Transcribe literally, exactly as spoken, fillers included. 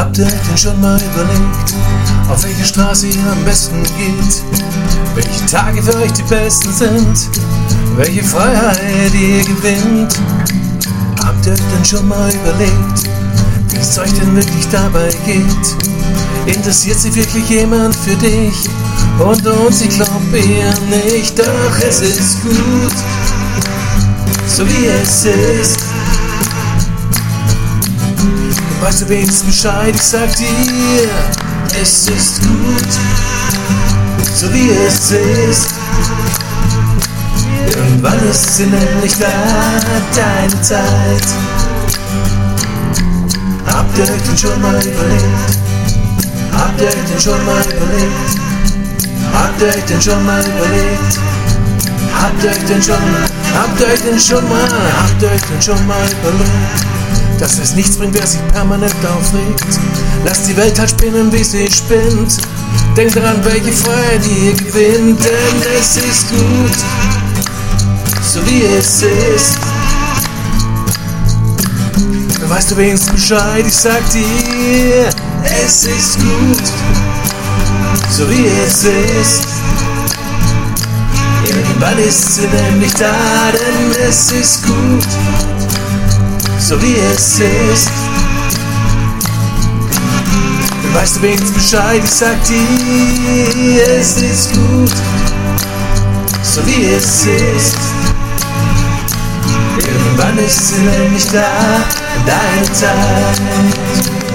Habt ihr euch denn schon mal überlegt, auf welche Straße ihr am besten geht? Welche Tage für euch die besten sind? Welche Freiheit ihr gewinnt? Habt ihr euch denn schon mal überlegt, wie es euch denn wirklich dabei geht? Interessiert sich wirklich jemand für dich? Und uns, ich glaub eher nicht, doch es ist gut, so wie es ist. Weißt du wenigstens Bescheid, ich sag dir, es ist gut, so wie es ist. Irgendwann ist sie nämlich da, deine Zeit. Habt ihr euch denn schon mal überlegt? Habt ihr euch denn schon mal überlegt? Habt ihr euch denn schon mal überlegt? Habt ihr euch denn schon, habt ihr euch denn schon mal, habt ihr euch denn schon mal überlegt, dass es nichts bringt, wer sich permanent aufregt? Lasst die Welt halt spinnen, wie sie spinnt. Denkt daran, welche Freiheit ihr gewinnt, denn es ist gut, so wie es ist. Da weißt du wenigstens Bescheid, ich sag dir, es ist gut, so wie es ist. Irgendwann ist sie nämlich da, denn es ist gut, so wie es ist. Dann weißt du wenigstens Bescheid, ich sag dir, es ist gut, so wie es ist. Irgendwann ist sie nämlich da, deine Zeit.